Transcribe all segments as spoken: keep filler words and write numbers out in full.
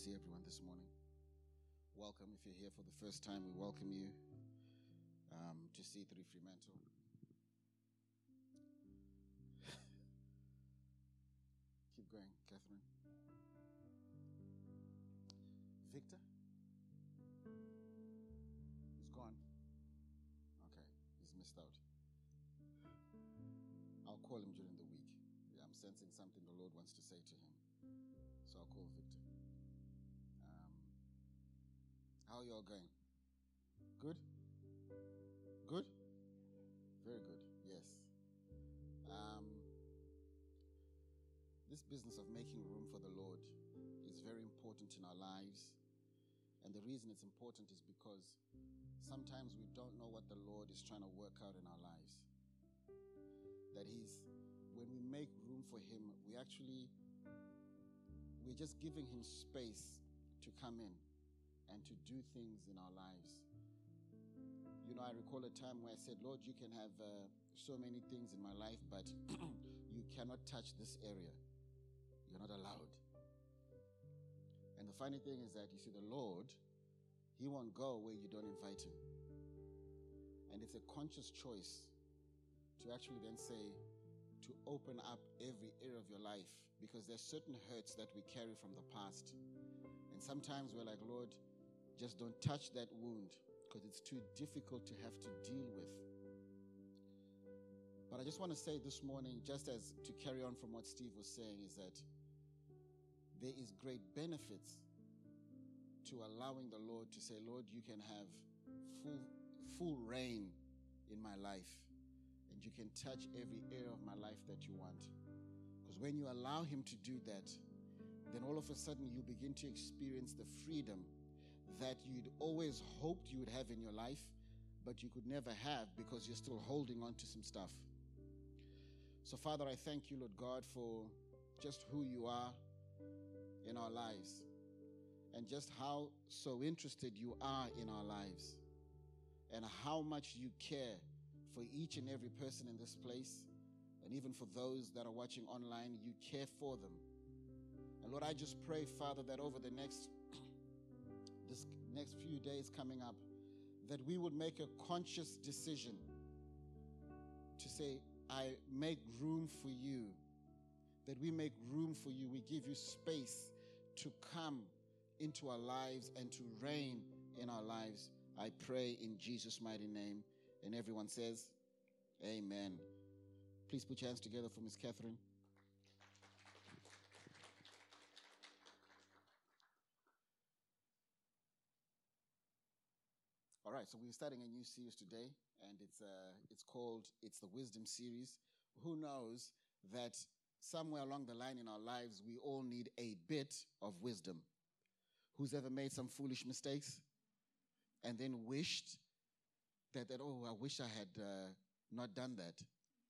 see everyone this morning. Welcome. If you're here for the first time, we welcome you um, to C three Fremantle. Keep going, Catherine. Victor? He's gone. Okay, he's missed out. I'll call him during the week. Yeah, I'm sensing something the Lord wants to say to him. So I'll call Victor. Um, how are you all going? Good? Good? Very good, yes. Um, this business of making room for the Lord is very important in our lives. And the reason it's important is because sometimes we don't know what the Lord is trying to work out in our lives. That He's, when we make room for Him, we actually, we're just giving Him space to come in and to do things in our lives. You know, I recall a time where I said, Lord, you can have uh, so many things in my life, but you cannot touch this area. You're not allowed. And the funny thing is that, you see, the Lord, He won't go where you don't invite Him. And it's a conscious choice to actually then say, to open up every area of your life, because there's certain hurts that we carry from the past. And sometimes we're like, Lord, just don't touch that wound because it's too difficult to have to deal with. But I just want to say this morning, just as to carry on from what Steve was saying, is that there is great benefits to allowing the Lord to say, Lord, you can have full, full reign in my life. And you can touch every area of my life that you want. Because when you allow Him to do that, then all of a sudden you begin to experience the freedom that you'd always hoped you would have in your life, but you could never have because you're still holding on to some stuff. So, Father, I thank you, Lord God, for just who you are in our lives and just how so interested you are in our lives and how much you care for each and every person in this place, and even for those that are watching online, you care for them. And Lord, I just pray, Father, that over the next this next few days coming up, that we would make a conscious decision to say, I make room for you. That we make room for you. We give you space to come into our lives and to reign in our lives. I pray in Jesus' mighty name. And everyone says, amen. Please put your hands together for Miss Catherine. All right, so we're starting a new series today, and it's uh, it's called, it's the Wisdom Series. Who knows that somewhere along the line in our lives, we all need a bit of wisdom. Who's ever made some foolish mistakes and then wished that, that oh, I wish I had uh, not done that?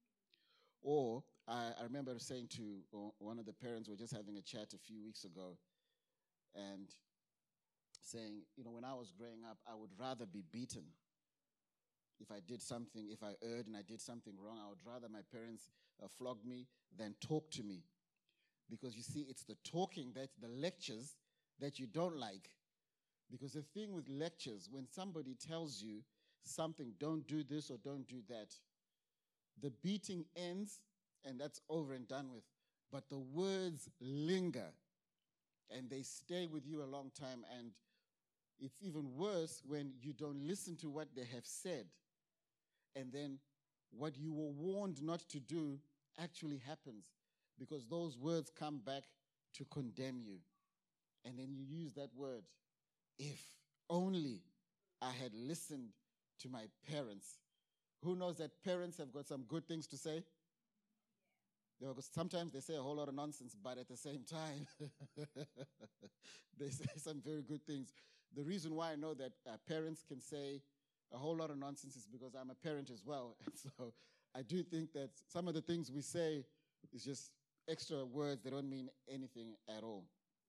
Or I, I remember saying to uh, one of the parents, we were just having a chat a few weeks ago, and saying, you know, when I was growing up, I would rather be beaten. If I did something, if I erred and I did something wrong, I would rather my parents uh, flog me than talk to me. Because you see, it's the talking, that the lectures that you don't like. Because the thing with lectures, when somebody tells you something, don't do this or don't do that, the beating ends and that's over and done with. But the words linger and they stay with you a long time. And it's even worse when you don't listen to what they have said. And then what you were warned not to do actually happens, because those words come back to condemn you. And then you use that word, if only I had listened to my parents. Who knows that parents have got some good things to say? Yeah. Sometimes they say a whole lot of nonsense, but at the same time, they say some very good things. The reason why I know that uh, parents can say a whole lot of nonsense is because I'm a parent as well. And so I do think that some of the things we say is just extra words that don't mean anything at all.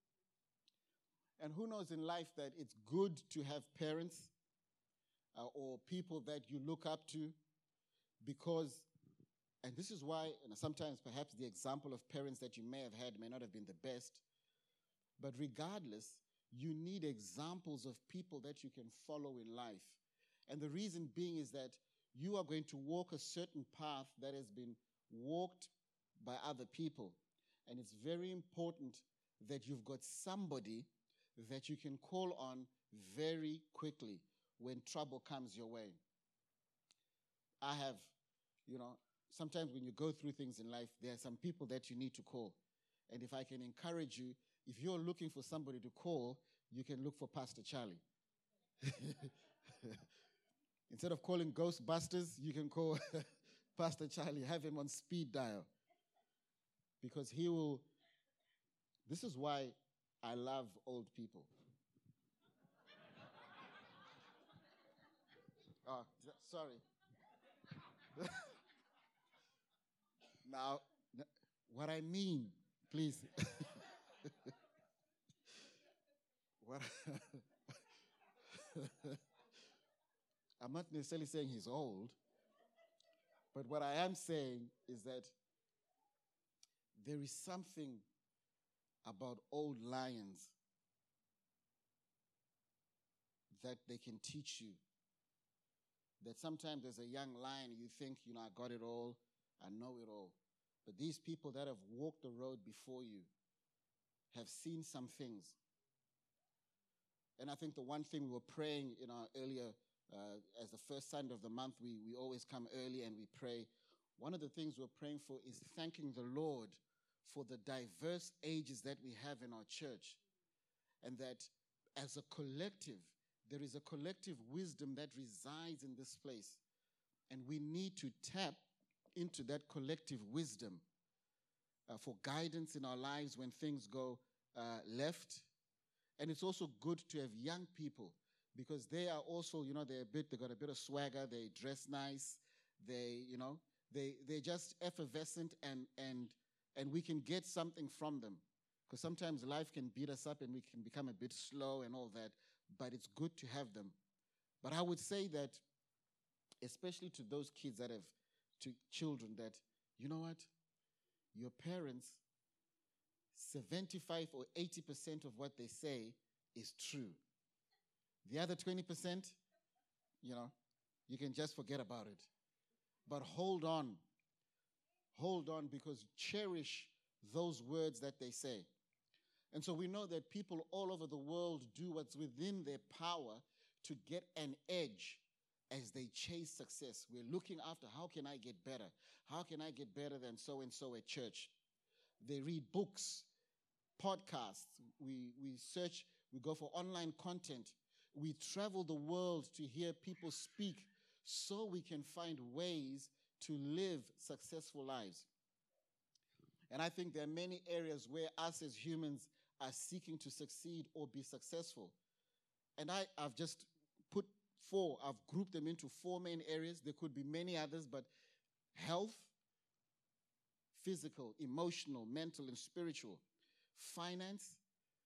And who knows in life that it's good to have parents uh, or people that you look up to, because, and this is why, and sometimes perhaps the example of parents that you may have had may not have been the best, but regardless, you need examples of people that you can follow in life. And the reason being is that you are going to walk a certain path that has been walked by other people. And it's very important that you've got somebody that you can call on very quickly when trouble comes your way. I have, you know, sometimes when you go through things in life, there are some people that you need to call. And if I can encourage you, if you're looking for somebody to call, you can look for Pastor Charlie. Instead of calling Ghostbusters, you can call Pastor Charlie, have him on speed dial. Because he will, this is why I love old people. Oh, sorry. Now, what I mean, please. what I'm not necessarily saying he's old, but what I am saying is that there is something about old lions that they can teach you. That sometimes as a young lion, you think, you know, I got it all, I know it all. But these people that have walked the road before you have seen some things. And I think the one thing we were praying in our earlier, uh, as the first Sunday of the month, we, we always come early and we pray. One of the things we're praying for is thanking the Lord for the diverse ages that we have in our church. And that as a collective, there is a collective wisdom that resides in this place. And we need to tap into that collective wisdom uh, for guidance in our lives when things go uh, left. And it's also good to have young people because they are also, you know, they're a bit, they got a bit of swagger, they dress nice, they, you know, they, they're just effervescent and, and, and we can get something from them. Because sometimes life can beat us up and we can become a bit slow and all that, but it's good to have them. But I would say that, especially to those kids that have, to children, that, you know what, your parents, seventy-five or eighty percent of what they say is true. The other twenty percent, you know, you can just forget about it. But hold on. Hold on, because cherish those words that they say. And so we know that people all over the world do what's within their power to get an edge as they chase success. We're looking after, how can I get better? How can I get better than so-and-so at church? They read books, podcasts. We, we search, we go for online content. We travel the world to hear people speak so we can find ways to live successful lives. And I think there are many areas where us as humans are seeking to succeed or be successful. And I, I've just put four, I've grouped them into four main areas. There could be many others, but health, physical, emotional, mental, and spiritual. Finance,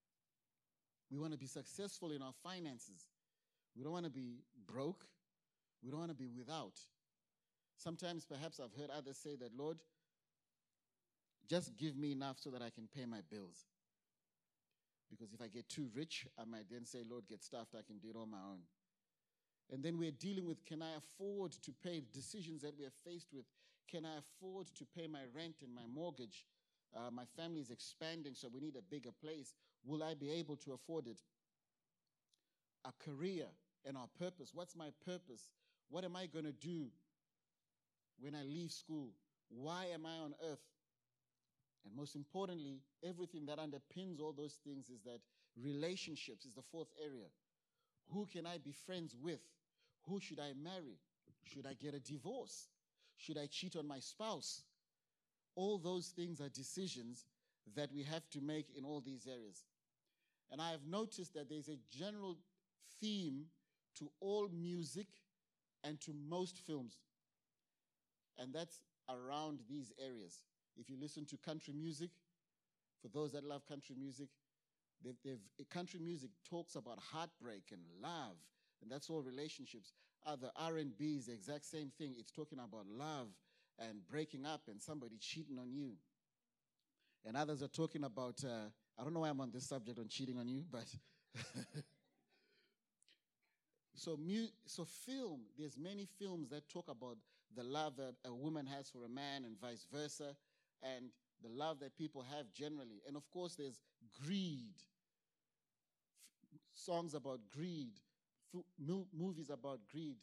we want to be successful in our finances. We don't want to be broke. We don't want to be without. Sometimes perhaps I've heard others say that, Lord, just give me enough so that I can pay my bills. Because if I get too rich, I might then say, Lord, get stuffed, I can do it on my own. And then we're dealing with, can I afford to pay decisions that we are faced with? Can I afford to pay my rent and my mortgage? Uh, my family is expanding, so we need a bigger place. Will I be able to afford it? A career and our purpose. What's my purpose? What am I going to do when I leave school? Why am I on earth? And most importantly, everything that underpins all those things is that relationships is the fourth area. Who can I be friends with? Who should I marry? Should I get a divorce? Should I cheat on my spouse? All those things are decisions that we have to make in all these areas. And I have noticed that there's a general theme to all music and to most films. And that's around these areas. If you listen to country music, for those that love country music, they've, they've, country music talks about heartbreak and love, and that's all relationships. Other R and B is the exact same thing. It's talking about love and breaking up and somebody cheating on you. And others are talking about, uh, I don't know why I'm on this subject on cheating on you, but So, mu- so film, there's many films that talk about the love that a woman has for a man and vice versa, and the love that people have generally. And of course, there's greed, F- songs about greed, f- mo- movies about greed.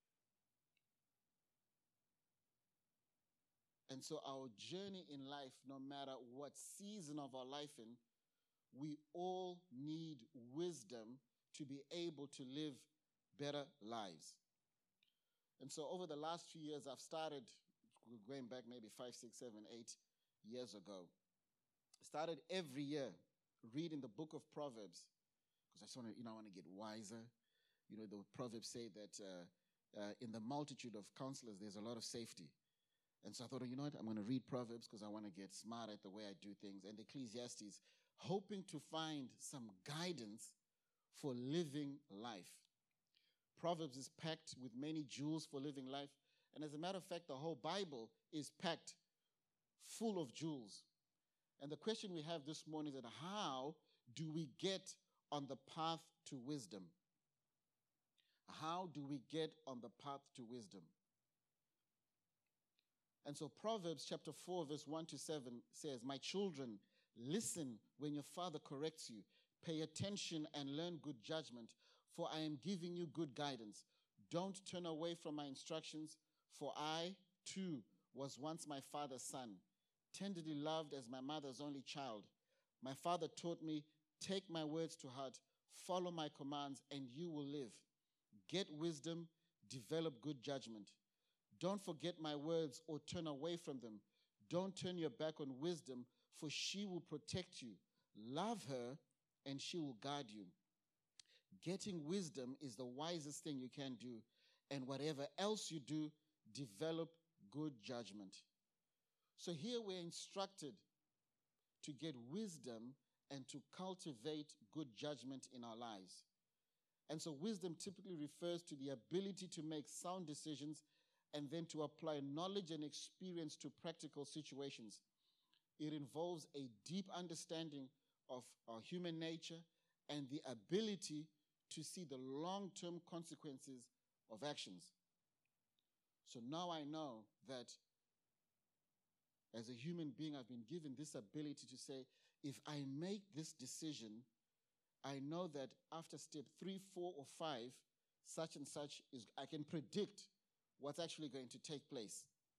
And so, our journey in life, no matter what season of our life in, we all need wisdom to be able to live better lives. And so over the last few years, I've started, going back maybe five, six, seven, eight years ago, started every year reading the book of Proverbs, because I just want to, you know, I want to get wiser. You know, the Proverbs say that uh, uh, in the multitude of counselors, there's a lot of safety. And so I thought, oh, you know what, I'm going to read Proverbs because I want to get smart at the way I do things. And Ecclesiastes, hoping to find some guidance for living life. Proverbs is packed with many jewels for living life. And as a matter of fact, the whole Bible is packed full of jewels. And the question we have this morning is that how do we get on the path to wisdom? How do we get on the path to wisdom? And so Proverbs chapter four, verse one to seven says, my children, listen when your father corrects you. Pay attention and learn good judgment, for I am giving you good guidance. Don't turn away from my instructions, for I, too, was once my father's son, tenderly loved as my mother's only child. My father taught me, take my words to heart, follow my commands, and you will live. Get wisdom, develop good judgment. Don't forget my words or turn away from them. Don't turn your back on wisdom, for she will protect you. Love her, and she will guide you. Getting wisdom is the wisest thing you can do. And whatever else you do, develop good judgment. So here we're instructed to get wisdom and to cultivate good judgment in our lives. And so wisdom typically refers to the ability to make sound decisions and then to apply knowledge and experience to practical situations. It involves a deep understanding of our human nature and the ability to see the long-term consequences of actions. So now I know that as a human being, I've been given this ability to say, if I make this decision, I know that after step three, four, or five, such and such is, I can predict what's actually going to take place.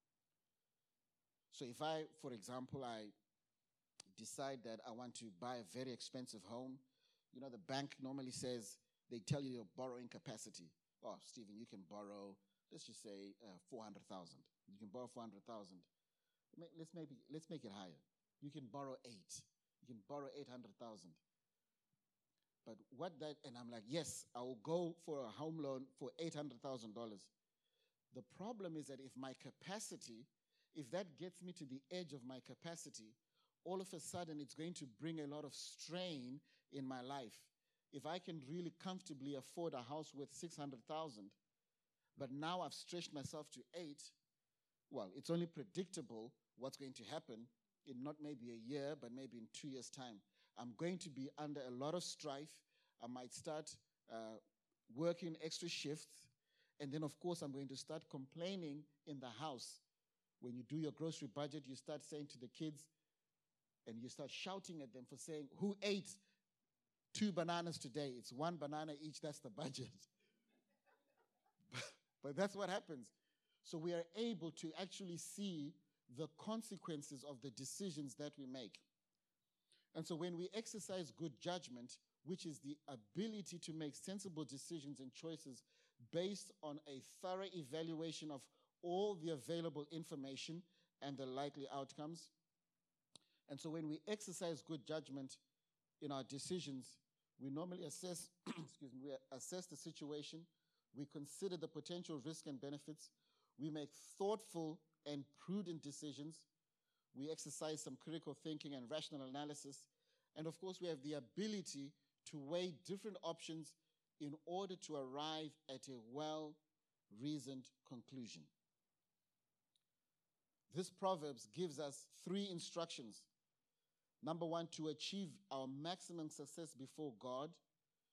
So if I, for example, I decide that I want to buy a very expensive home, you know, the bank normally says, they tell you your borrowing capacity. Oh, Stephen, you can borrow, let's just say uh, four hundred thousand. You can borrow four hundred thousand. Let's maybe let's make it higher. You can borrow eight. You can borrow eight hundred thousand. But what that, and I'm like, yes, I will go for a home loan for eight hundred thousand dollars. The problem is that if my capacity, if that gets me to the edge of my capacity, all of a sudden it's going to bring a lot of strain in my life. If I can really comfortably afford a house worth six hundred thousand, but now I've stretched myself to eight, well, it's only predictable what's going to happen in not maybe a year, but maybe in two years' time. I'm going to be under a lot of strife. I might start uh, working extra shifts. And then, of course, I'm going to start complaining in the house. When you do your grocery budget, you start saying to the kids, and you start shouting at them for saying, who ate two bananas today? It's one banana each, that's the budget. but, but that's what happens. So we are able to actually see the consequences of the decisions that we make. And so when we exercise good judgment, which is the ability to make sensible decisions and choices based on a thorough evaluation of all the available information and the likely outcomes. And so when we exercise good judgment in our decisions, we normally assess, excuse me, we assess the situation, we consider the potential risk and benefits, we make thoughtful and prudent decisions, we exercise some critical thinking and rational analysis, and of course we have the ability to weigh different options in order to arrive at a well-reasoned conclusion. This Proverbs gives us three instructions. Number one, to achieve our maximum success before God,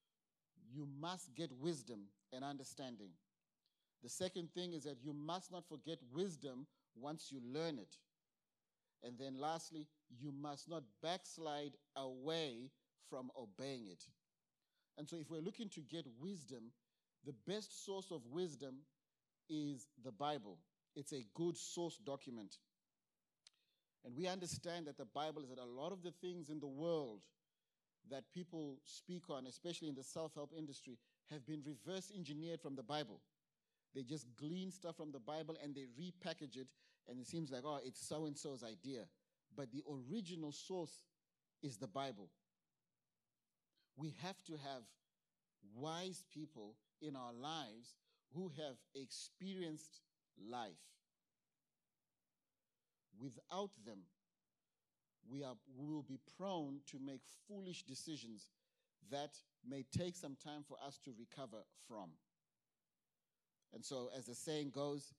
you must get wisdom and understanding. The second thing is that you must not forget wisdom once you learn it. And then lastly, you must not backslide away from obeying it. And so if we're looking to get wisdom, the best source of wisdom is the Bible. It's a good source document. And we understand that the Bible is that a lot of the things in the world that people speak on, especially in the self-help industry, have been reverse engineered from the Bible. They just glean stuff from the Bible and they repackage it, and it seems like, oh, it's so-and-so's idea. But the original source is the Bible. We have to have wise people in our lives who have experienced life. Without them, we, are, we will be prone to make foolish decisions that may take some time for us to recover from. And so, as the saying goes,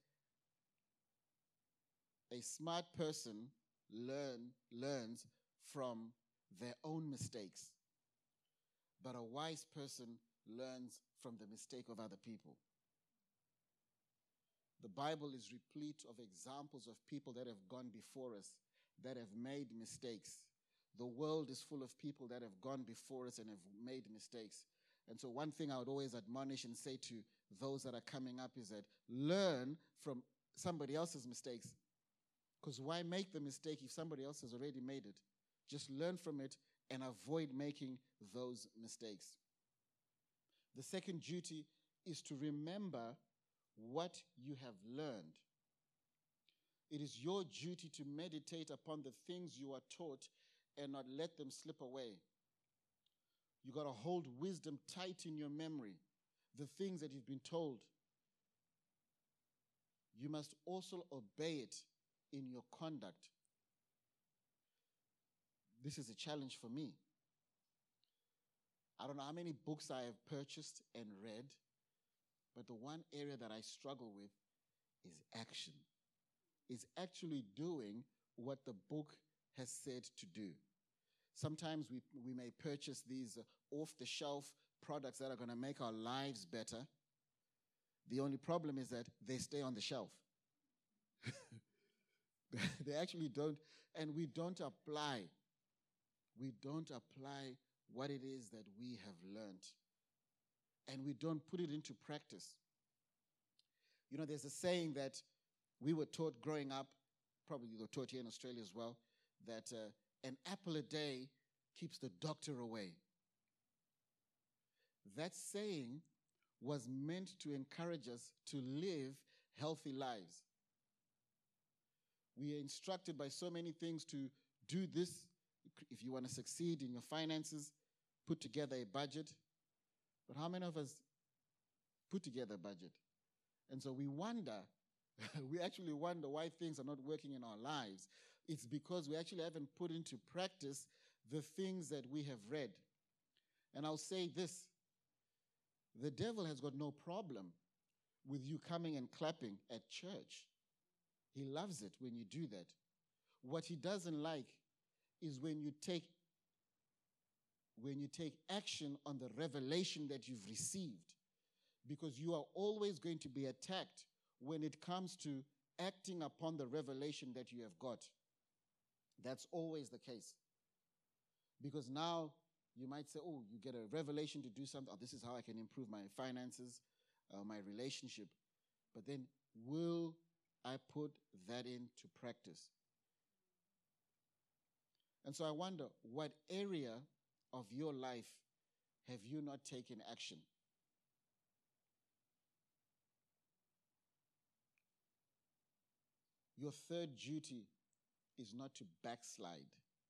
a smart person learn, learns from their own mistakes, but a wise person learns from the mistake of other people. The Bible is replete of examples of people that have gone before us, that have made mistakes. The world is full of people that have gone before us and have made mistakes. And so one thing I would always admonish and say to those that are coming up is that learn from somebody else's mistakes. Because why make the mistake if somebody else has already made it? Just learn from it and avoid making those mistakes. The second duty is to remember what you have learned. It is your duty to meditate upon the things you are taught and not let them slip away. You got to hold wisdom tight in your memory, the things that you've been told. You must also obey it in your conduct. This is a challenge for me. I don't know how many books I have purchased and read, but the one area that I struggle with is action. Is actually doing what the book has said to do. Sometimes we, we may purchase these uh, off-the-shelf products that are going to make our lives better. The only problem is that they stay on the shelf. They actually don't, and we don't apply. We don't apply what it is that we have learned. And we don't put it into practice. You know, there's a saying that we were taught growing up, probably you were taught here in Australia as well, that uh, an apple a day keeps the doctor away. That saying was meant to encourage us to live healthy lives. We are instructed by so many things to do this. If you want to succeed in your finances, put together a budget. But how many of us put together a budget? And so we wonder, we actually wonder why things are not working in our lives. It's because we actually haven't put into practice the things that we have read. And I'll say this, the devil has got no problem with you coming and clapping at church. He loves it when you do that. What he doesn't like is when you take when you take action on the revelation that you've received, because you are always going to be attacked when it comes to acting upon the revelation that you have got. That's always the case. Because now you might say, oh, you get a revelation to do something. Oh, this is how I can improve my finances, uh, my relationship. But then will I put that into practice? And so I wonder, what area of your life have you not taken action? Your third duty is not to backslide.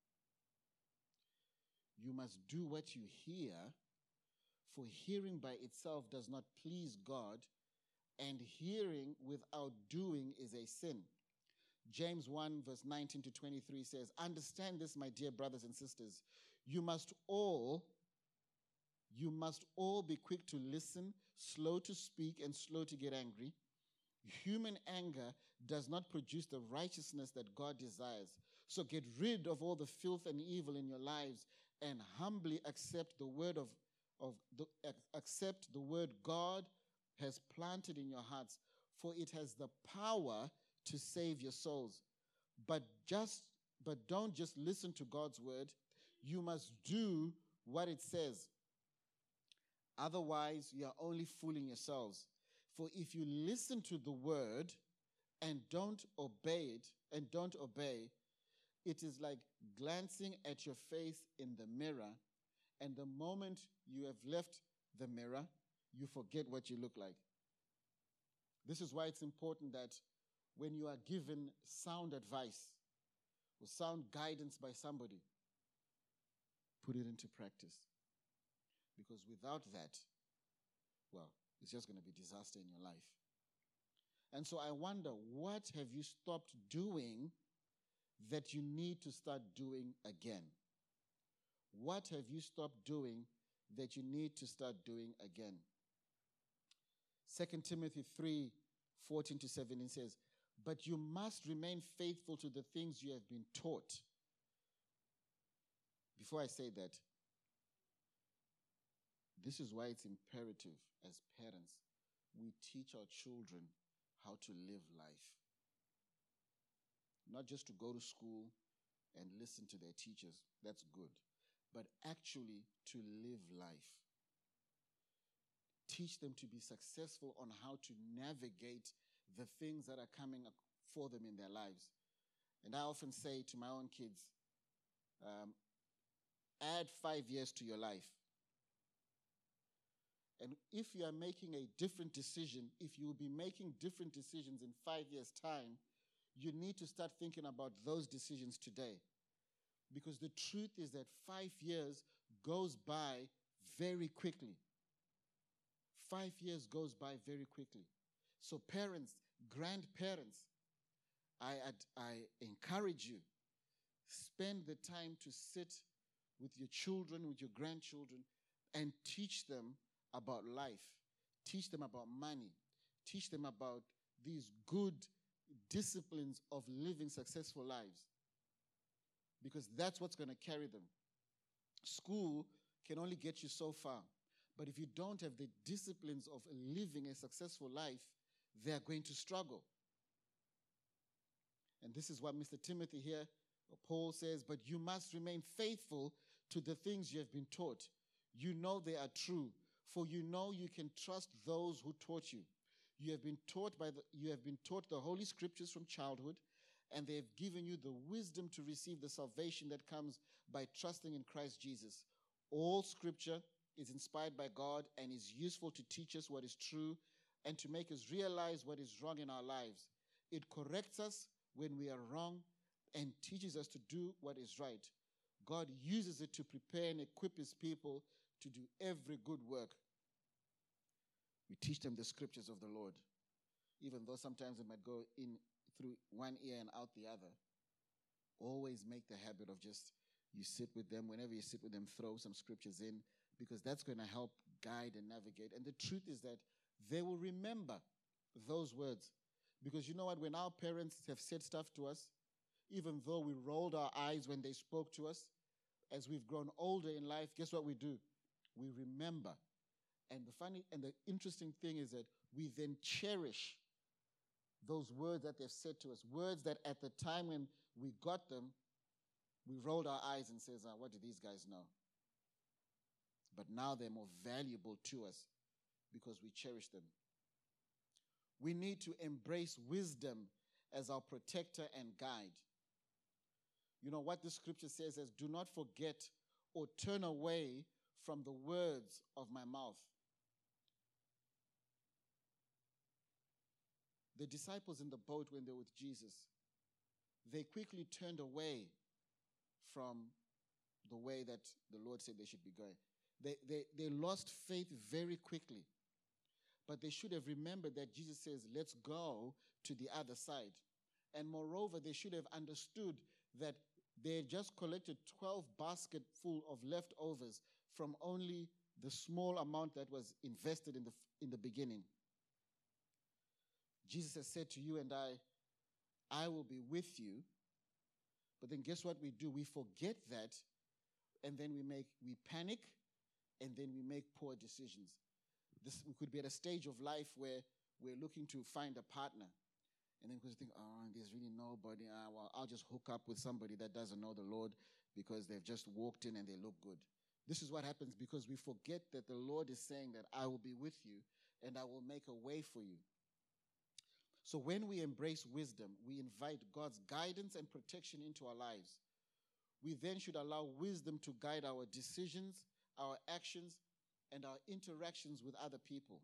You must do what you hear, for hearing by itself does not please God, and hearing without doing is a sin. James one verse nineteen to twenty-three says, understand this, my dear brothers and sisters. You must all, you must all be quick to listen, slow to speak, and slow to get angry. Human anger does not produce the righteousness that God desires. So get rid of all the filth and evil in your lives and humbly accept the word of, of the, accept the word God has planted in your hearts, for it has the power to save your souls. But just but don't just listen to God's word. You must do what it says. Otherwise, you are only fooling yourselves. For if you listen to the word and don't obey it, and don't obey, it is like glancing at your face in the mirror, and the moment you have left the mirror, you forget what you look like. This is why it's important that when you are given sound advice or sound guidance by somebody, put it into practice. Because without that, well, it's just going to be disaster in your life. And so I wonder, what have you stopped doing that you need to start doing again? What have you stopped doing that you need to start doing again? Second Timothy three, fourteen to seventeen says, but you must remain faithful to the things you have been taught. Before I say that, this is why it's imperative as parents we teach our children how to live life. Not just to go to school and listen to their teachers, that's good, but actually to live life. Teach them to be successful on how to navigate the things that are coming for them in their lives. And I often say to my own kids, um, add five years to your life. And if you are making a different decision, if you will be making different decisions in five years' time, you need to start thinking about those decisions today. Because the truth is that five years goes by very quickly. Five years goes by very quickly. So parents, grandparents, I, I, I encourage you, spend the time to sit with your children, with your grandchildren, and teach them about life. Teach them about money. Teach them about these good disciplines of living successful lives. Because that's what's going to carry them. School can only get you so far. But if you don't have the disciplines of living a successful life, they are going to struggle. And this is what Mister Timothy here, Paul says, but you must remain faithful to the things you have been taught. You know they are true, for you know you can trust those who taught you. You have been taught by the, you have been taught the Holy Scriptures from childhood, and they have given you the wisdom to receive the salvation that comes by trusting in Christ Jesus. All Scripture is inspired by God and is useful to teach us what is true and to make us realize what is wrong in our lives. It corrects us when we are wrong and teaches us to do what is right. God uses it to prepare and equip his people to do every good work. We teach them the scriptures of the Lord, even though sometimes it might go in through one ear and out the other. Always make the habit of just, you sit with them, whenever you sit with them, throw some scriptures in, because that's going to help guide and navigate. And the truth is that they will remember those words. Because you know what, when our parents have said stuff to us, even though we rolled our eyes when they spoke to us, as we've grown older in life, guess what we do? We remember. And the funny and the interesting thing is that we then cherish those words that they've said to us, words that at the time when we got them, we rolled our eyes and says, ah, what do these guys know? But now they're more valuable to us because we cherish them. We need to embrace wisdom as our protector and guide. You know what the scripture says is, do not forget or turn away from the words of my mouth. The disciples in the boat when they were with Jesus, they quickly turned away from the way that the Lord said they should be going. They, they, they lost faith very quickly. But they should have remembered that Jesus says, let's go to the other side. And moreover, they should have understood that they had just collected twelve baskets full of leftovers from only the small amount that was invested in the, in the beginning. Jesus has said to you and I, I will be with you. But then guess what we do? We forget that, and then we make we panic, and then we make poor decisions. This, we could be at a stage of life where we're looking to find a partner, and then we think, oh, there's really nobody. Uh, well, I'll just hook up with somebody that doesn't know the Lord because they've just walked in and they look good. This is what happens because we forget that the Lord is saying that I will be with you and I will make a way for you. So when we embrace wisdom, we invite God's guidance and protection into our lives. We then should allow wisdom to guide our decisions, our actions, and our interactions with other people.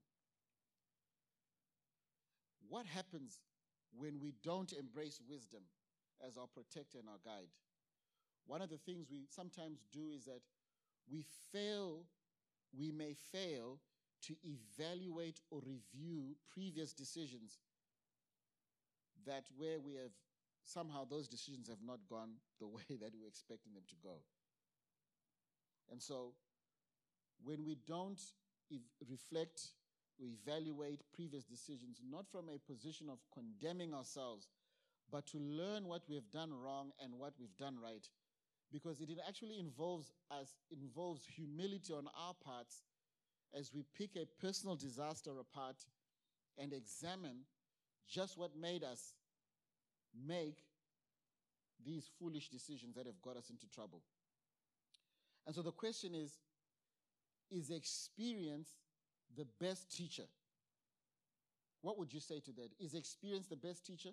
What happens when we don't embrace wisdom as our protector and our guide? One of the things we sometimes do is that we fail, we may fail to evaluate or review previous decisions that where we have, somehow those decisions have not gone the way that we were expecting them to go. And so when we don't ev- reflect or evaluate previous decisions, not from a position of condemning ourselves, but to learn what we have done wrong and what we've done right, because it actually involves us, involves humility on our parts as we pick a personal disaster apart and examine just what made us make these foolish decisions that have got us into trouble. And so the question is, is experience the best teacher? What would you say to that? Is experience the best teacher?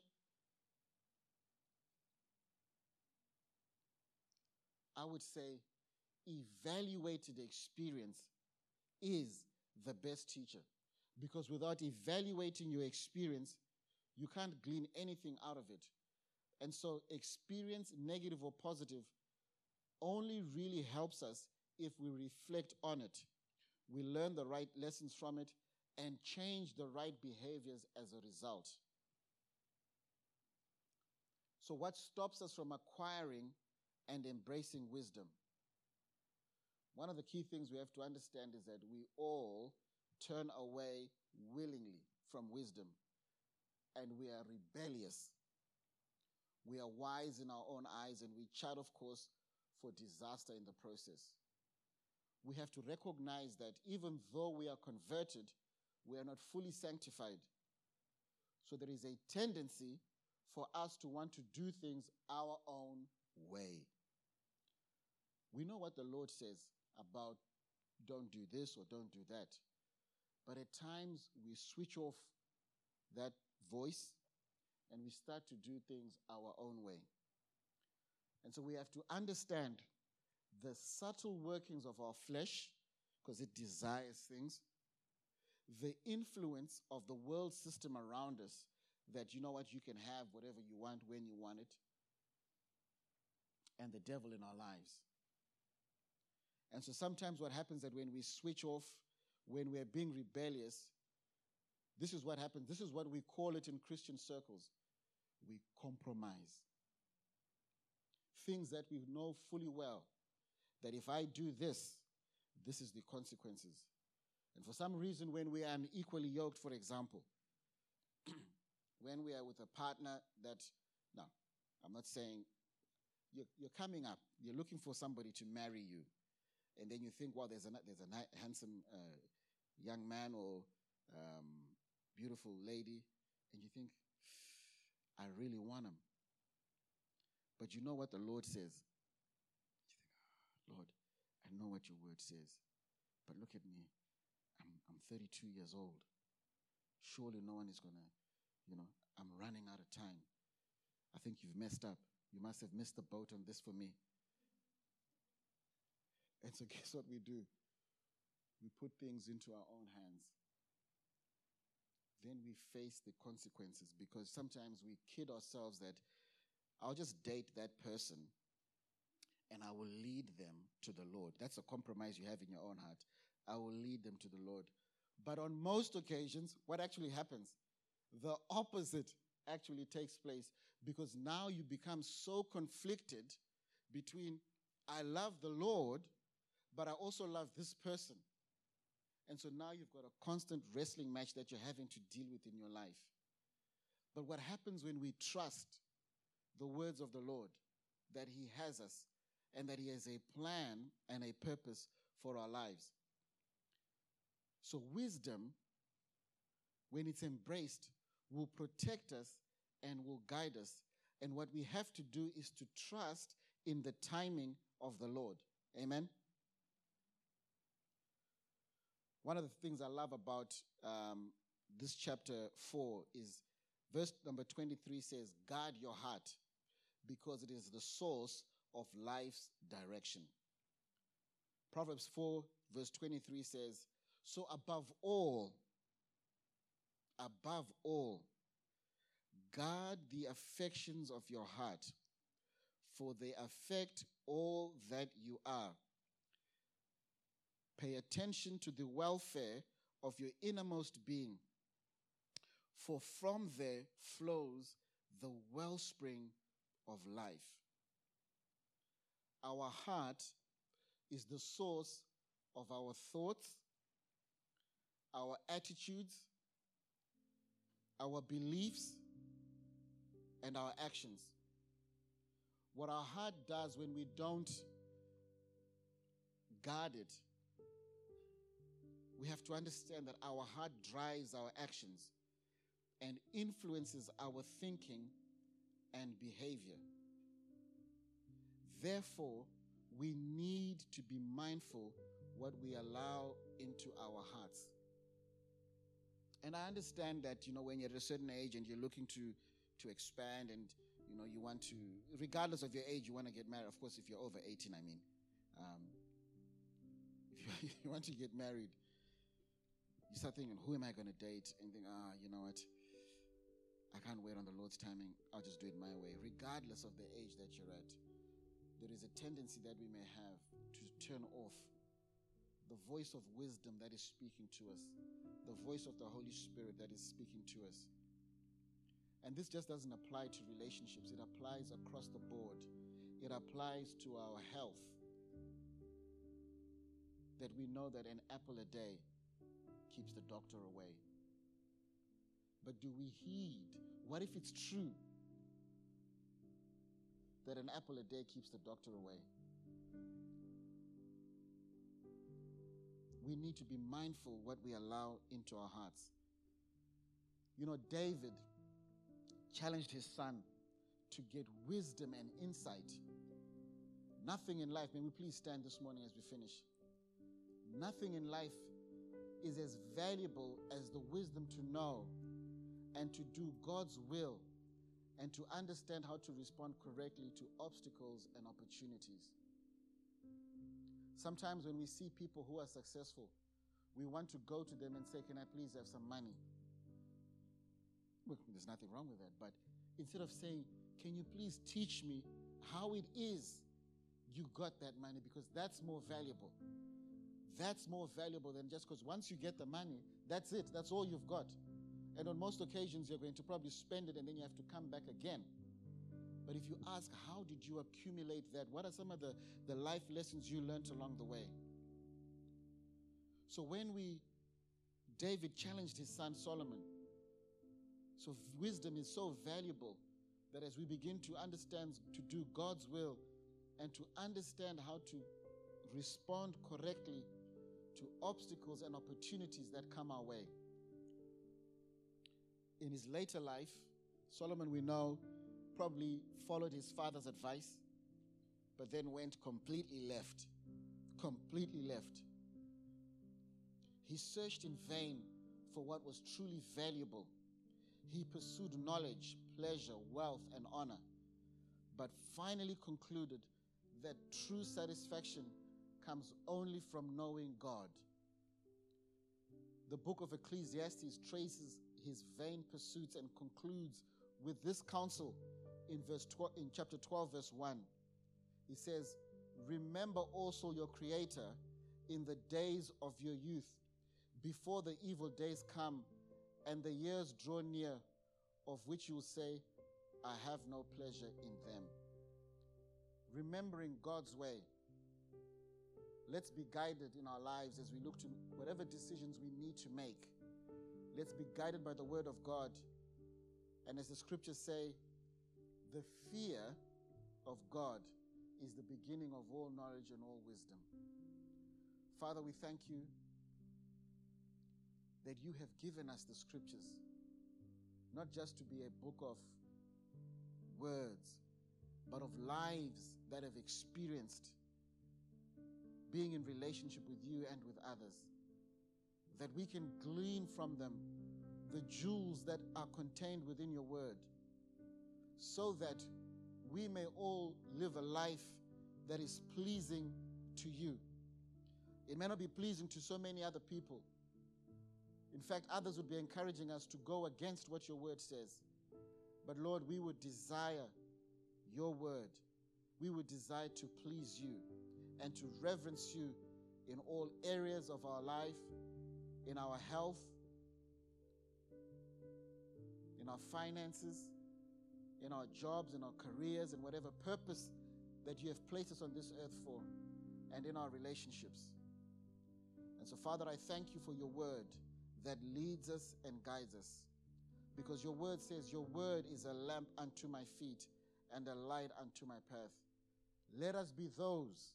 I would say evaluated experience is the best teacher. Because without evaluating your experience, you can't glean anything out of it. And so experience, negative or positive, only really helps us if we reflect on it. We learn the right lessons from it and change the right behaviors as a result. So what stops us from acquiring and embracing wisdom? One of the key things we have to understand is that we all turn away willingly from wisdom, and we are rebellious. We are wise in our own eyes, and we chart, of course, for disaster in the process. We have to recognize that even though we are converted, we are not fully sanctified. So there is a tendency for us to want to do things our own way. We know what the Lord says about don't do this or don't do that. But at times we switch off that voice and we start to do things our own way. And so we have to understand the subtle workings of our flesh, because it desires things, the influence of the world system around us, that you know what, you can have whatever you want when you want it, and the devil in our lives. And so sometimes what happens that when we switch off, when we're being rebellious, this is what happens. This is what we call it in Christian circles. We compromise. Things that we know fully well, that if I do this, this is the consequences. And for some reason, when we are unequally yoked, for example, when we are with a partner that, no, I'm not saying, you're, you're coming up, you're looking for somebody to marry you, and then you think, well, there's a, there's a ni- handsome uh, young man or um, beautiful lady, and you think, I really want him. But you know what the Lord says. You think, oh, Lord, I know what your word says, but look at me. I'm, I'm thirty-two years old. Surely no one is going to, you know, I'm running out of time. I think you've messed up. You must have missed the boat on this for me. And so guess what we do? We put things into our own hands. Then we face the consequences, because sometimes we kid ourselves that I'll just date that person and I will lead them to the Lord. That's a compromise you have in your own heart. I will lead them to the Lord. But on most occasions, what actually happens? The opposite actually takes place, because now you become so conflicted between I love the Lord, but I also love this person. And so now you've got a constant wrestling match that you're having to deal with in your life. But what happens when we trust the words of the Lord, that he has us and that he has a plan and a purpose for our lives? So wisdom, when it's embraced, will protect us and will guide us. And what we have to do is to trust in the timing of the Lord. Amen? One of the things I love about um, this chapter four is verse number twenty-three says, guard your heart, because it is the source of life's direction. Proverbs four verse twenty-three says, so above all, above all, guard the affections of your heart, for they affect all that you are. Pay attention to the welfare of your innermost being, for from there flows the wellspring of life. Our heart is the source of our thoughts, our attitudes, our beliefs, and our actions. What our heart does when we don't guard it, we have to understand that our heart drives our actions and influences our thinking and behavior. Therefore, we need to be mindful what we allow into our hearts. And I understand that, you know, when you're at a certain age and you're looking to, to expand and, you know, you want to, regardless of your age, you want to get married. Of course, if you're over eighteen, I mean. Um, if you, you want to get married, you start thinking, who am I going to date? And think, ah, you know what? I can't wait on the Lord's timing. I'll just do it my way. Regardless of the age that you're at, there is a tendency that we may have to turn off the voice of wisdom that is speaking to us, the voice of the Holy Spirit that is speaking to us. And this just doesn't apply to relationships. It applies across the board. It applies to our health. That we know that an apple a day keeps the doctor away. But do we heed? What if it's true that an apple a day keeps the doctor away? We need to be mindful what we allow into our hearts. You know, David challenged his son to get wisdom and insight. Nothing in life, may we please stand this morning as we finish. Nothing in life is as valuable as the wisdom to know and to do God's will and to understand how to respond correctly to obstacles and opportunities. Sometimes when we see people who are successful, we want to go to them and say, can I please have some money? Well, there's nothing wrong with that. But instead of saying, can you please teach me how it is you got that money? Because that's more valuable. That's more valuable than just because once you get the money, that's it. That's all you've got. And on most occasions, you're going to probably spend it and then you have to come back again. But if you ask, how did you accumulate that? What are some of the, the life lessons you learned along the way? So when we, David challenged his son Solomon. So wisdom is so valuable that as we begin to understand, to do God's will and to understand how to respond correctly to obstacles and opportunities that come our way. In his later life, Solomon, we know, probably followed his father's advice, but then went completely left. Completely left. He searched in vain for what was truly valuable. He pursued knowledge, pleasure, wealth, and honor, but finally concluded that true satisfaction comes only from knowing God. The book of Ecclesiastes traces his vain pursuits and concludes with this counsel in verse twelve, in chapter twelve, verse one. He says, remember also your Creator in the days of your youth, before the evil days come and the years draw near, of which you will say, I have no pleasure in them. Remembering God's way. Let's be guided in our lives as we look to whatever decisions we need to make. Let's be guided by the word of God. And as the scriptures say, the fear of God is the beginning of all knowledge and all wisdom. Father, we thank you that you have given us the scriptures, not just to be a book of words, but of lives that have experienced being in relationship with you and with others, that we can glean from them the jewels that are contained within your word, so that we may all live a life that is pleasing to you. It may not be pleasing to so many other people. In fact, others would be encouraging us to go against what your word says. But Lord, we would desire your word. We would desire to please you and to reverence you in all areas of our life, in our health, in our finances, in our jobs, in our careers, and whatever purpose that you have placed us on this earth for, and in our relationships. And so, Father, I thank you for your word that leads us and guides us, because your word says your word is a lamp unto my feet and a light unto my path. Let us be those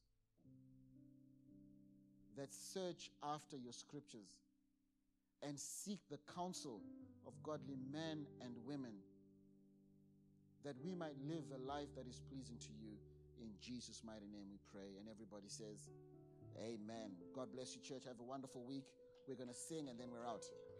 that search after your scriptures and seek the counsel of godly men and women, that we might live a life that is pleasing to you. In Jesus' mighty name we pray. And everybody says, amen. God bless you, church. Have a wonderful week. We're going to sing and then we're out.